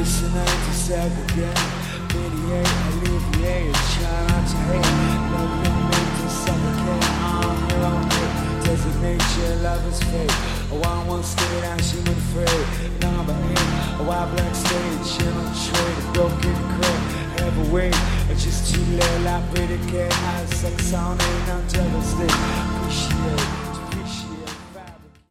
Listening to segregate, mediate, alleviate, try not to hate. Love limit to suffocate on your own hate. Designate your lover's fate. A one state, I'm human afraid. Number 8, a white black stage, human trade, a broken crate. Ever wait, it's just too late, like predicate. I sex on it, I'm devastate. Appreciate.